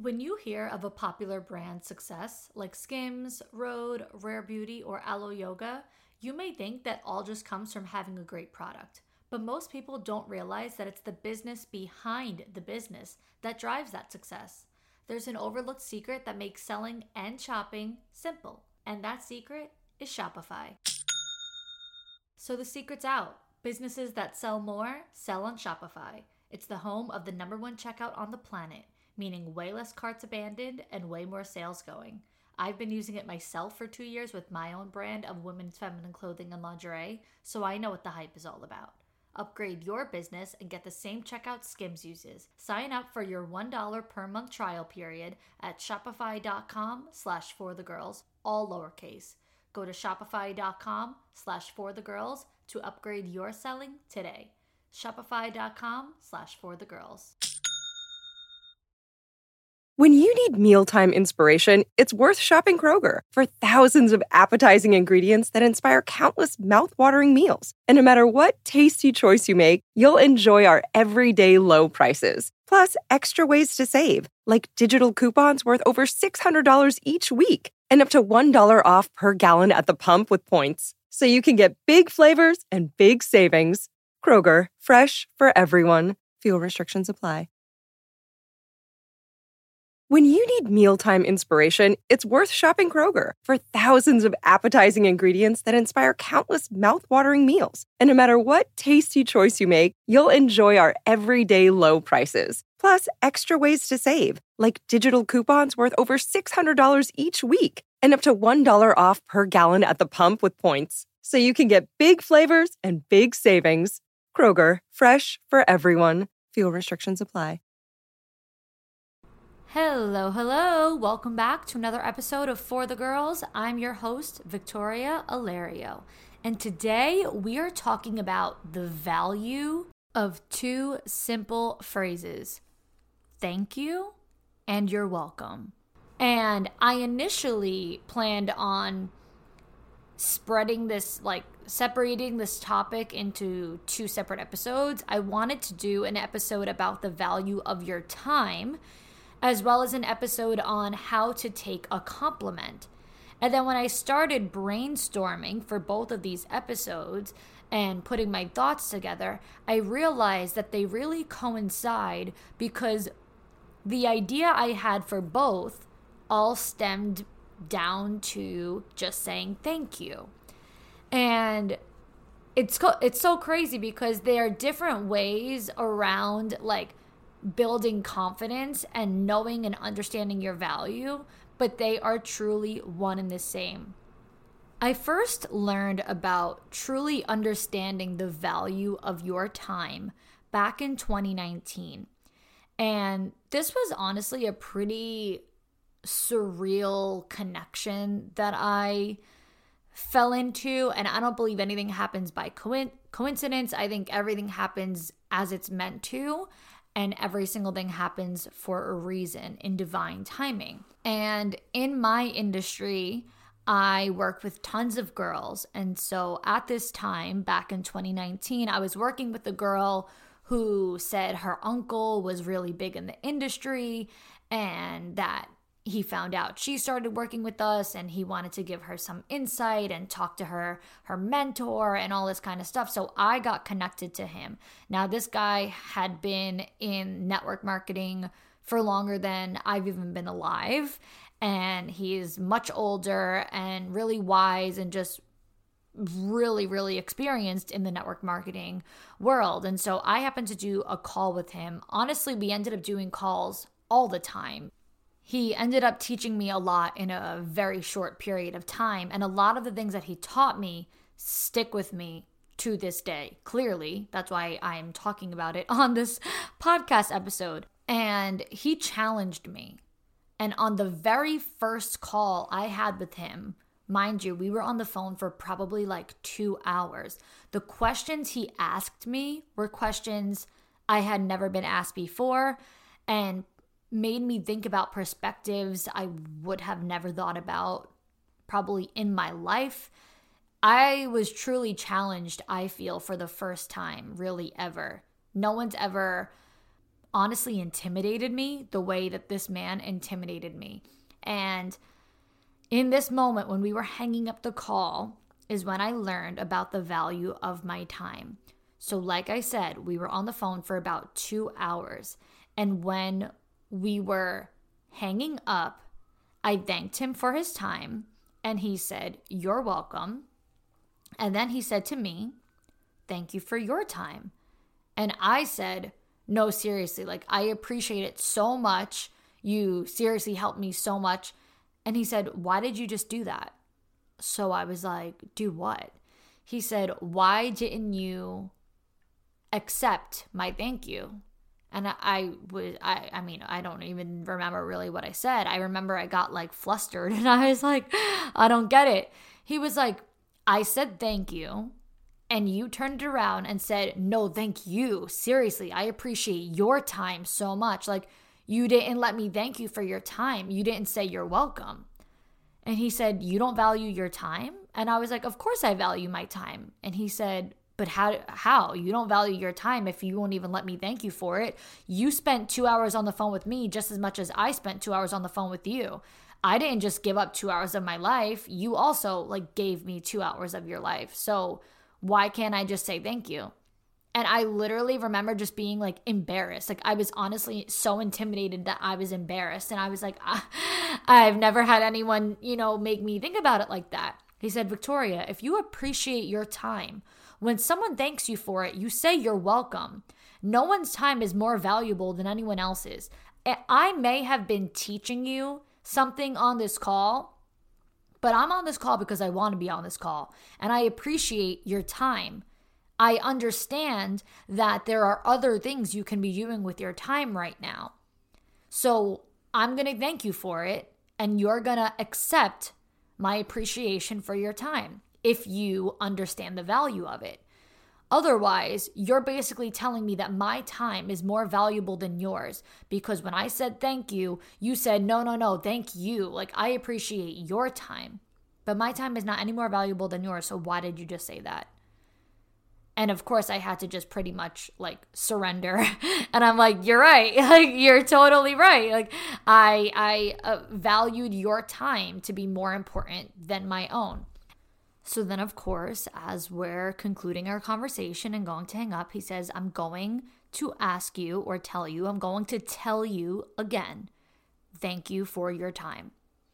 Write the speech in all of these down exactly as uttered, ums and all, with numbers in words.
When you hear of a popular brand success like Skims, Rhode, Rare Beauty, or Aloe Yoga, you may think that all just comes from having a great product. But most people don't realize that it's the business behind the business that drives that success. There's an overlooked secret that makes selling and shopping simple, and that secret is Shopify. So the secret's out. Businesses that sell more sell on Shopify. It's the home of the number one checkout on the planet, meaning way less carts abandoned and way more sales going. I've been using it myself for two years with my own brand of women's feminine clothing and lingerie, so I know what the hype is all about. Upgrade your business and get the same checkout Skims uses. Sign up for your one dollar per month trial period at shopify.com slash for the girls, all lowercase. Go to shopify.com slash for the girls to upgrade your selling today. Shopify.com slash for the girls. When you need mealtime inspiration, it's worth shopping Kroger for thousands of appetizing ingredients that inspire countless mouthwatering meals. And no matter what tasty choice you make, you'll enjoy our everyday low prices. Plus, extra ways to save, like digital coupons worth over six hundred dollars each week and up to one dollar off per gallon at the pump with points. So you can get big flavors and big savings. Kroger, fresh for everyone. Fuel restrictions apply. When you need mealtime inspiration, it's worth shopping Kroger for thousands of appetizing ingredients that inspire countless mouthwatering meals. And no matter what tasty choice you make, you'll enjoy our everyday low prices. Plus, extra ways to save, like digital coupons worth over six hundred dollars each week and up to one dollar off per gallon at the pump with points. So you can get big flavors and big savings. Kroger, fresh for everyone. Fuel restrictions apply. Hello, hello. Welcome back to another episode of For the Girls. I'm your host, Victoria Alario. And today we are talking about the value of two simple phrases. Thank you and you're welcome. And I initially planned on spreading this, like separating this topic into two separate episodes. I wanted to do an episode about the value of your time, as well as an episode on how to take a compliment. And then when I started brainstorming for both of these episodes and putting my thoughts together, I realized that they really coincide because the idea I had for both all stemmed down to just saying thank you. And it's co- it's so crazy because there are different ways around like building confidence and knowing and understanding your value, but they are truly one and the same. I first learned about truly understanding the value of your time back in twenty nineteen. And this was honestly a pretty surreal connection that I fell into. And I don't believe anything happens by co- coincidence. I think everything happens as it's meant to. And every single thing happens for a reason in divine timing. And in my industry, I work with tons of girls. And so at this time, back in twenty nineteen, I was working with a girl who said her uncle was really big in the industry and that he found out she started working with us and he wanted to give her some insight and talk to her, her mentor and all this kind of stuff. So I got connected to him. Now, this guy had been in network marketing for longer than I've even been alive. And he's much older and really wise and just really, really experienced in the network marketing world. And so I happened to do a call with him. Honestly, we ended up doing calls all the time. He ended up teaching me a lot in a very short period of time. And a lot of the things that he taught me stick with me to this day. Clearly, that's why I'm talking about it on this podcast episode. And he challenged me. And on the very first call I had with him, mind you, we were on the phone for probably like two hours. The questions he asked me were questions I had never been asked before and made me think about perspectives I would have never thought about probably in my life. I was truly challenged, I feel, for the first time, really ever. No one's ever honestly intimidated me the way that this man intimidated me. And in this moment, when we were hanging up the call, is when I learned about the value of my time. So like I said, we were on the phone for about two hours. And when we were hanging up, I thanked him for his time. And he said, "You're welcome." And then he said to me, "Thank you for your time." And I said, "No, seriously, like I appreciate it so much. You seriously helped me so much." And he said, "Why did you just do that?" So I was like, "Do what?" He said, "Why didn't you accept my thank you?" And I, I was, I, I mean, I don't even remember really what I said. I remember I got like flustered and I was like, "I don't get it." He was like, "I said thank you. And you turned it around and said, 'No, thank you. Seriously, I appreciate your time so much. Like, you didn't let me thank you for your time. You didn't say you're welcome.'" And he said, "You don't value your time?" And I was like, "Of course I value my time." And he said, "But how, how? You don't value your time if you won't even let me thank you for it. You spent two hours on the phone with me just as much as I spent two hours on the phone with you. I didn't just give up two hours of my life. You also like gave me two hours of your life. So why can't I just say thank you?" And I literally remember just being like embarrassed. Like I was honestly so intimidated that I was embarrassed. And I was like, I, I've never had anyone, you know, make me think about it like that. He said, "Victoria, if you appreciate your time, when someone thanks you for it, you say you're welcome. No one's time is more valuable than anyone else's. I may have been teaching you something on this call, but I'm on this call because I want to be on this call. And I appreciate your time. I understand that there are other things you can be doing with your time right now. So I'm going to thank you for it, and you're going to accept my appreciation for your time if you understand the value of it. Otherwise, you're basically telling me that my time is more valuable than yours because when I said thank you, you said, no, no, no, thank you. Like, I appreciate your time, but my time is not any more valuable than yours. So why did you just say that?" And of course, I had to just pretty much like surrender. And I'm like, "You're right. Like, you're totally right. Like, I I uh, valued your time to be more important than my own." So then, of course, as we're concluding our conversation and going to hang up, he says, "I'm going to ask you or tell you, I'm going to tell you again, thank you for your time."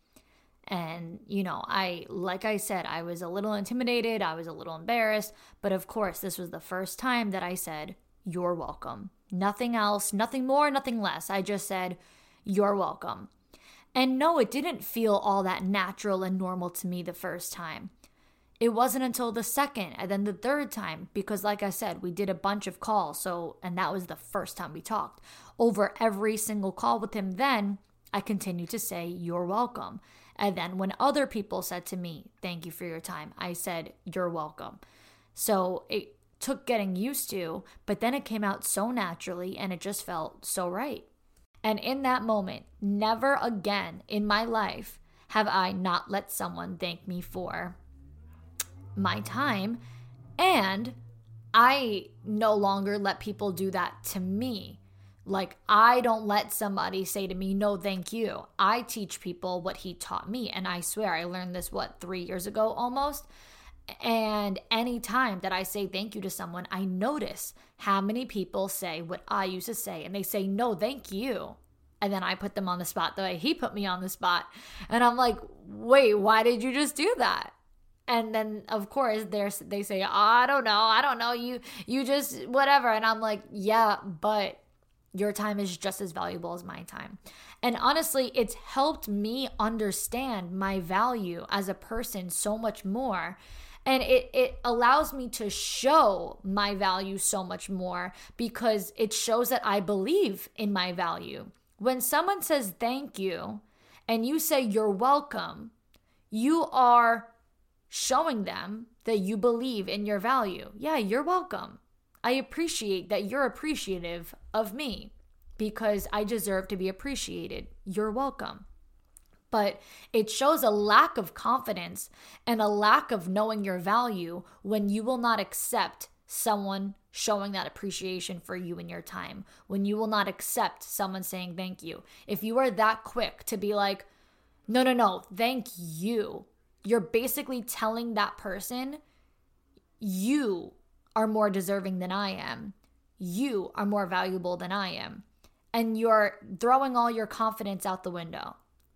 And, you know, I, like I said, I was a little intimidated. I was a little embarrassed. But of course, this was the first time that I said, "You're welcome." Nothing else, nothing more, nothing less. I just said, "You're welcome." And no, it didn't feel all that natural and normal to me the first time. It wasn't until the second and then the third time, because like I said, we did a bunch of calls. So, and that was the first time we talked. Over every single call with him then, I continued to say, "You're welcome." And then when other people said to me, "Thank you for your time," I said, "You're welcome." So it took getting used to, but then it came out so naturally and it just felt so right. And in that moment, never again in my life have I not let someone thank me for my time. And I no longer let people do that to me. Like, I don't let somebody say to me, "No, thank you." I teach people what he taught me. And I swear I learned this, what, three years ago almost. And anytime that I say thank you to someone, I notice how many people say what I used to say. And they say, "No, thank you." And then I put them on the spot the way he put me on the spot. And I'm like, wait, why did you just do that? And then, of course, they say, oh, I don't know. I don't know. You, you just whatever. And I'm like, yeah, but your time is just as valuable as my time. And honestly, it's helped me understand my value as a person so much more. And it, it allows me to show my value so much more because it shows that I believe in my value. When someone says thank you and you say you're welcome, you are showing them that you believe in your value. Yeah, you're welcome. I appreciate that you're appreciative of me because I deserve to be appreciated. You're welcome. But it shows a lack of confidence and a lack of knowing your value when you will not accept someone showing that appreciation for you and your time, when you will not accept someone saying thank you. If you are that quick to be like, no, no, no, thank you, you're basically telling that person, you are more deserving than I am. You are more valuable than I am. And you're throwing all your confidence out the window.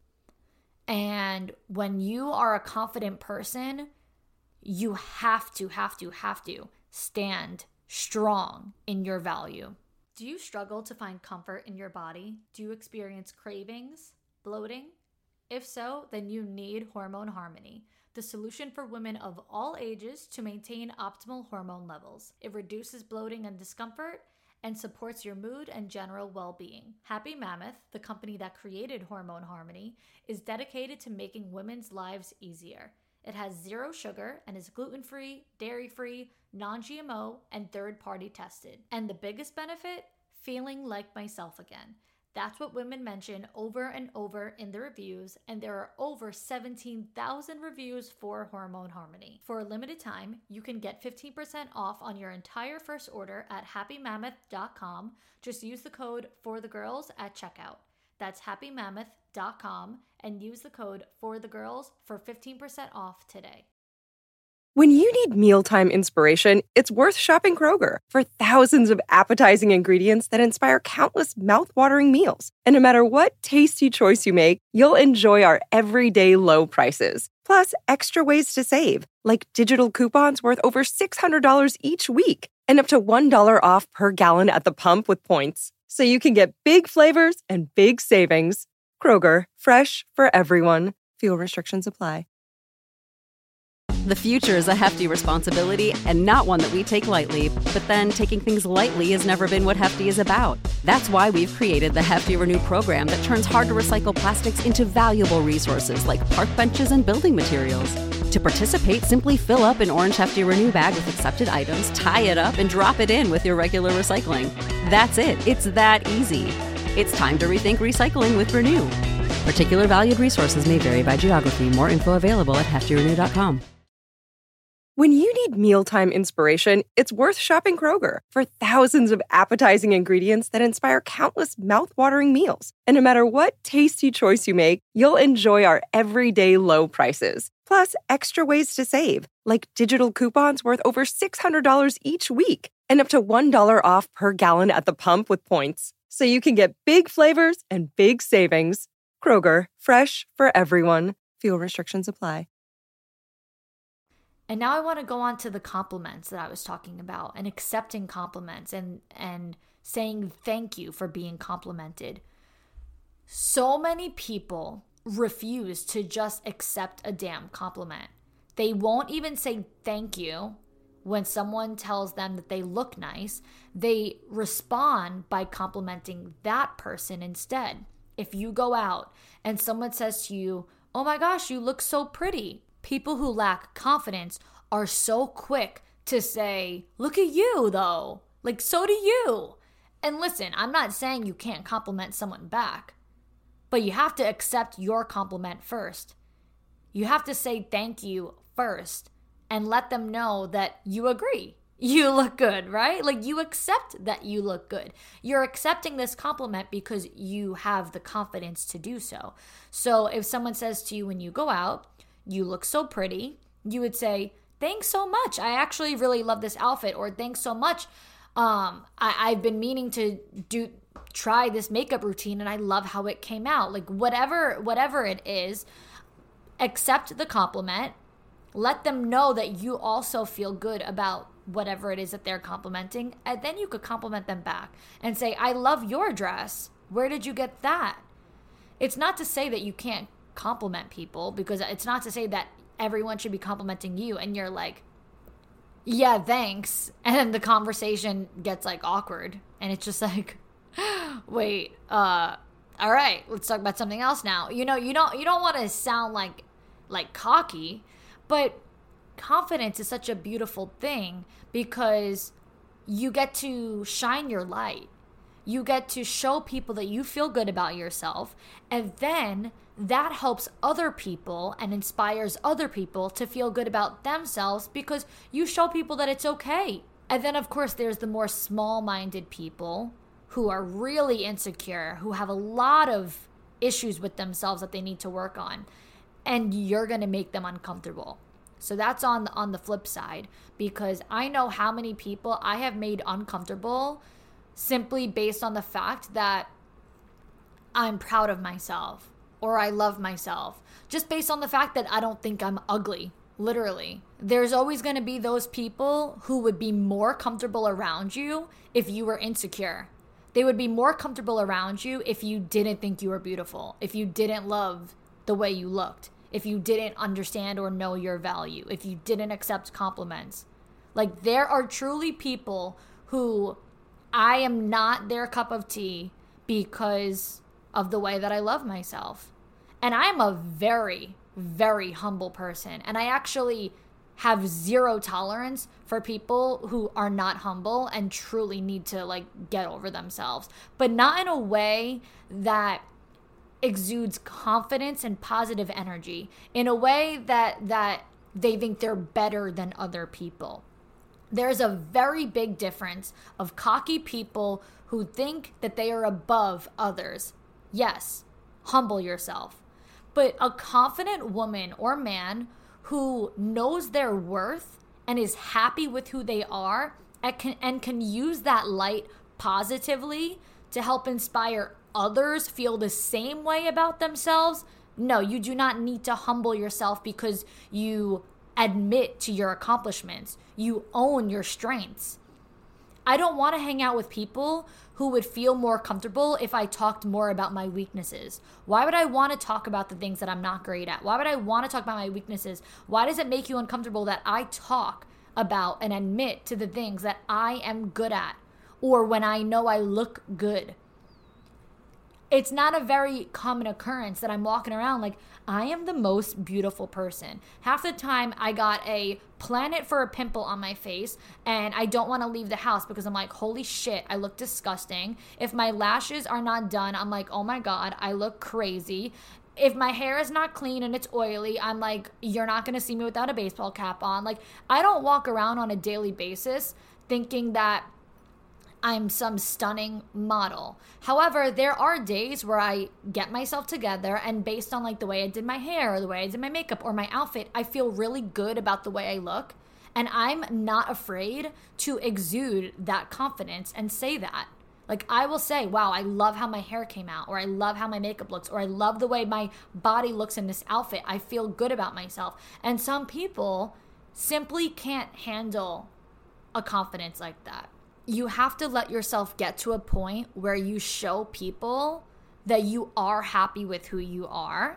And when you are a confident person, you have to, have to, have to stand strong in your value. Do you struggle to find comfort in your body? Do you experience cravings, bloating? If so, then you need Hormone Harmony, the solution for women of all ages to maintain optimal hormone levels. It reduces bloating and discomfort and supports your mood and general well-being. Happy Mammoth, the company that created Hormone Harmony, is dedicated to making women's lives easier. It has zero sugar and is gluten-free, dairy-free, non-G M O, and third-party tested. And the biggest benefit? Feeling like myself again. That's what women mention over and over in the reviews, and there are over seventeen thousand reviews for Hormone Harmony. For a limited time, you can get fifteen percent off on your entire first order at happy mammoth dot com. Just use the code FORTHEGIRLS at checkout. That's happy mammoth dot com and use the code FORTHEGIRLS for fifteen percent off today. When you need mealtime inspiration, it's worth shopping Kroger. For thousands of appetizing ingredients that inspire countless mouth-watering meals. And no matter what tasty choice you make, you'll enjoy our everyday low prices. Plus, extra ways to save, like digital coupons worth over six hundred dollars each week and up to one dollar off per gallon at the pump with points. So you can get big flavors and big savings. Kroger, fresh for everyone. Fuel restrictions apply. The future is a hefty responsibility and not one that we take lightly. But then taking things lightly has never been what Hefty is about. That's why we've created the Hefty Renew program that turns hard-to-recycle plastics into valuable resources like park benches and building materials. To participate, simply fill up an orange Hefty Renew bag with accepted items, tie it up, and drop it in with your regular recycling. That's it. It's that easy. It's time to rethink recycling with Renew. Particular valued resources may vary by geography. More info available at hefty renew dot com. When you need mealtime inspiration, it's worth shopping Kroger. For thousands of appetizing ingredients that inspire countless mouth-watering meals. And no matter what tasty choice you make, you'll enjoy our everyday low prices. Plus, extra ways to save, like digital coupons worth over six hundred dollars each week and up to one dollar off per gallon at the pump with points. So you can get big flavors and big savings. Kroger, fresh for everyone. Fuel restrictions apply. And now I want to go on to the compliments that I was talking about and accepting compliments and, and saying thank you for being complimented. So many people refuse to just accept a damn compliment. They won't even say thank you when someone tells them that they look nice. They respond by complimenting that person instead. If you go out and someone says to you, "Oh my gosh, you look so pretty," people who lack confidence are so quick to say, "Look at you though. Like, so do you." And listen, I'm not saying you can't compliment someone back, but you have to accept your compliment first. You have to say thank you first and let them know that you agree. You look good, right? Like, you accept that you look good. You're accepting this compliment because you have the confidence to do so. So if someone says to you when you go out, "You look so pretty," you would say, "Thanks so much. I actually really love this outfit," or "Thanks so much. Um, I, I've been meaning to do try this makeup routine and I love how it came out." Like, whatever, whatever it is, accept the compliment. Let them know that you also feel good about whatever it is that they're complimenting. And then you could compliment them back and say, "I love your dress. Where did you get that?" It's not to say that you can't compliment people, because it's not to say that everyone should be complimenting you and you're like, "Yeah, thanks," and then the conversation gets like awkward and it's just like, wait, uh all right, let's talk about something else now. You know, you don't you don't want to sound like like cocky, but confidence is such a beautiful thing because you get to shine your light. You get to show people that you feel good about yourself, and then that helps other people and inspires other people to feel good about themselves because you show people that it's okay. And then, of course, there's the more small-minded people who are really insecure, who have a lot of issues with themselves that they need to work on. And you're going to make them uncomfortable. So that's on the, on the flip side, because I know how many people I have made uncomfortable simply based on the fact that I'm proud of myself or I love myself, just based on the fact that I don't think I'm ugly, literally. There's always going to be those people who would be more comfortable around you if you were insecure. They would be more comfortable around you if you didn't think you were beautiful, if you didn't love the way you looked, if you didn't understand or know your value, if you didn't accept compliments. Like, there are truly people who I am not their cup of tea because of the way that I love myself. And I'm a very, very humble person. And I actually have zero tolerance for people who are not humble and truly need to, like, get over themselves. But not in a way that exudes confidence and positive energy, in a way that that they think they're better than other people. There's a very big difference of cocky people who think that they are above others. Yes, humble yourself. But a confident woman or man who knows their worth and is happy with who they are and can, and can use that light positively to help inspire others feel the same way about themselves. No, you do not need to humble yourself because you admit to your accomplishments. You own your strengths. I don't want to hang out with people who would feel more comfortable if I talked more about my weaknesses. Why would I want to talk about the things that I'm not great at? Why would I want to talk about my weaknesses? Why does it make you uncomfortable that I talk about and admit to the things that I am good at, or when I know I look good? It's not a very common occurrence that I'm walking around like, I am the most beautiful person. Half the time I got a planet for a pimple on my face and I don't want to leave the house because I'm like, holy shit, I look disgusting. If my lashes are not done, I'm like, oh my God, I look crazy. If my hair is not clean and it's oily, I'm like, you're not going to see me without a baseball cap on. Like, I don't walk around on a daily basis thinking that I'm some stunning model. However, there are days where I get myself together and based on like the way I did my hair or the way I did my makeup or my outfit, I feel really good about the way I look. And I'm not afraid to exude that confidence and say that. Like, I will say, wow, I love how my hair came out, or I love how my makeup looks, or I love the way my body looks in this outfit. I feel good about myself. And some people simply can't handle a confidence like that. You have to let yourself get to a point where you show people that you are happy with who you are,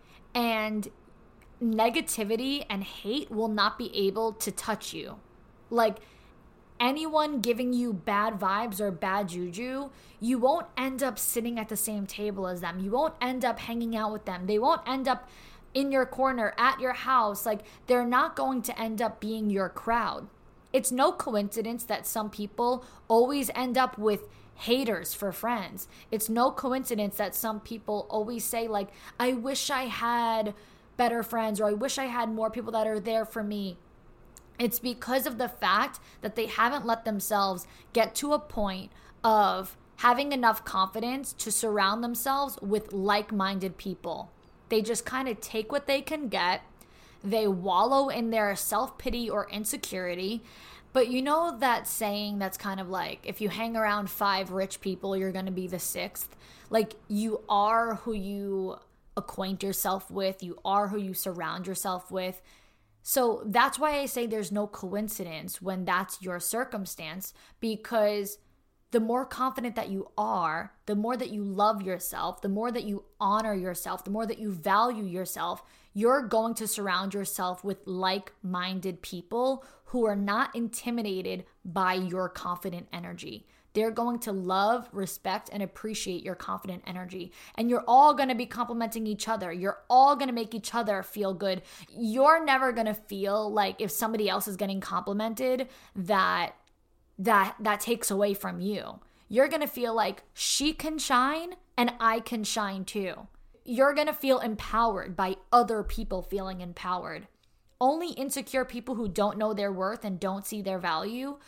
and negativity and hate will not be able to touch you. Like, anyone giving you bad vibes or bad juju, you won't end up sitting at the same table as them. You won't end up hanging out with them. They won't end up in your corner at your house. Like, they're not going to end up being your crowd. It's no coincidence that some people always end up with haters for friends. It's no coincidence that some people always say, like, I wish I had better friends, or I wish I had more people that are there for me. It's because of the fact that they haven't let themselves get to a point of having enough confidence to surround themselves with like-minded people. They just kind of take what they can get. They wallow in their self-pity or insecurity. But you know that saying that's kind of like, if you hang around five rich people, you're going to be the sixth. Like, you are who you acquaint yourself with. You are who you surround yourself with. So that's why I say there's no coincidence when that's your circumstance, because the more confident that you are, the more that you love yourself, the more that you honor yourself, the more that you value yourself, you're going to surround yourself with like-minded people who are not intimidated by your confident energy. They're going to love, respect, and appreciate your confident energy. And you're all going to be complimenting each other. You're all going to make each other feel good. You're never going to feel like if somebody else is getting complimented that that that takes away from you. You're going to feel like she can shine and I can shine too. You're going to feel empowered by other people feeling empowered. Only insecure people who don't know their worth and don't see their value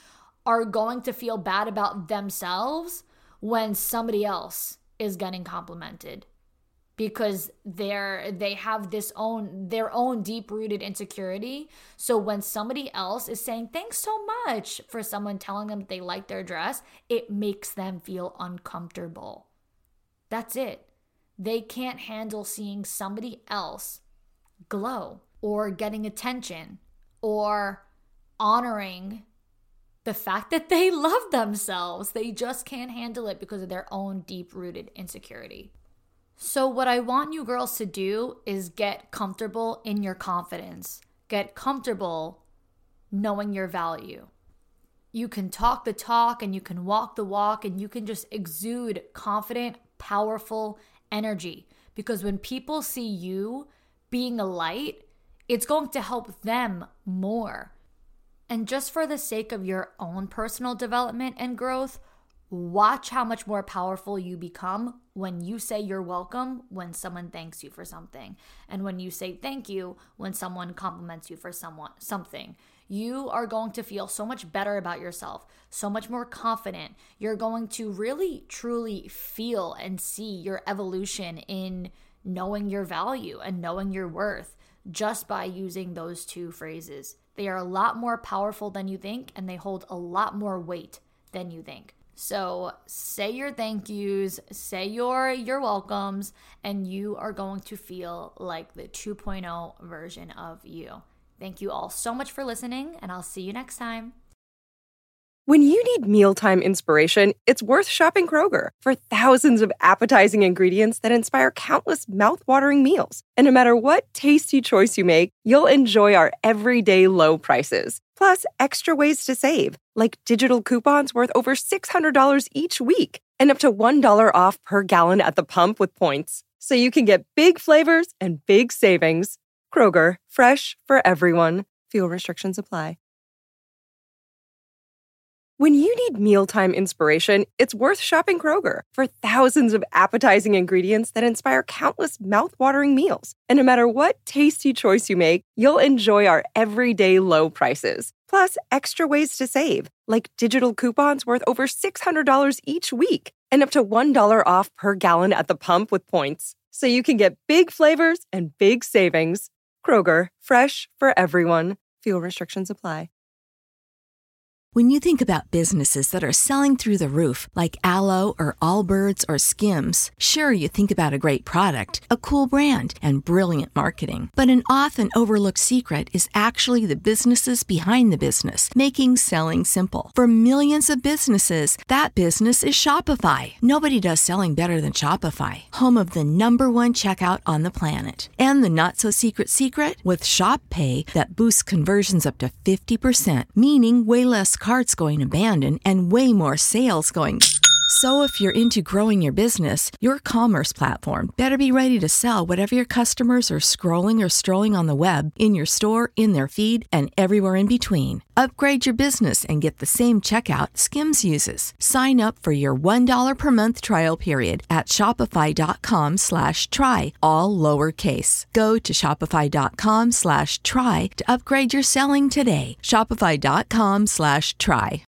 are going to feel bad about themselves when somebody else is getting complimented, because they're they have this own their own deep-rooted insecurity. So when somebody else is saying thanks so much for someone telling them that they like their dress, it makes them feel uncomfortable. That's it. They can't handle seeing somebody else glow or getting attention or honoring the fact that they love themselves. They just can't handle it because of their own deep-rooted insecurity. So what I want you girls to do is get comfortable in your confidence. Get comfortable knowing your value. You can talk the talk and you can walk the walk and you can just exude confident, powerful energy. Because when people see you being a light, it's going to help them more. And just for the sake of your own personal development and growth, watch how much more powerful you become when you say you're welcome when someone thanks you for something. And when you say thank you when someone compliments you for someone something. You are going to feel so much better about yourself, so much more confident. You're going to really, truly feel and see your evolution in knowing your value and knowing your worth just by using those two phrases. They are a lot more powerful than you think, and they hold a lot more weight than you think. So say your thank yous, say your your welcomes, and you are going to feel like the two point oh version of you. Thank you all so much for listening, and I'll see you next time. When you need mealtime inspiration, it's worth shopping Kroger for thousands of appetizing ingredients that inspire countless mouth-watering meals. And no matter what tasty choice you make, you'll enjoy our everyday low prices. Plus, extra ways to save, like digital coupons worth over six hundred dollars each week and up to one dollar off per gallon at the pump with points. So you can get big flavors and big savings. Kroger, fresh for everyone. Fuel restrictions apply. When you need mealtime inspiration, it's worth shopping Kroger for thousands of appetizing ingredients that inspire countless mouth-watering meals. And no matter what tasty choice you make, you'll enjoy our everyday low prices. Plus, extra ways to save, like digital coupons worth over six hundred dollars each week and up to one dollar off per gallon at the pump with points. So you can get big flavors and big savings. Kroger, fresh for everyone. Fuel restrictions apply. When you think about businesses that are selling through the roof, like Aloe or Allbirds or Skims, sure, you think about a great product, a cool brand, and brilliant marketing. But an often overlooked secret is actually the businesses behind the business, making selling simple. For millions of businesses, that business is Shopify. Nobody does selling better than Shopify, home of the number one checkout on the planet. And the not-so-secret secret? With Shop Pay, that boosts conversions up to fifty percent, meaning way less carts going abandoned and way more sales going. So if you're into growing your business, your commerce platform better be ready to sell whatever your customers are scrolling or strolling on the web, in your store, in their feed, and everywhere in between. Upgrade your business and get the same checkout Skims uses. Sign up for your one dollar per month trial period at shopify.com slash try, all lowercase. Go to shopify.com slash try to upgrade your selling today. Shopify.com slash try.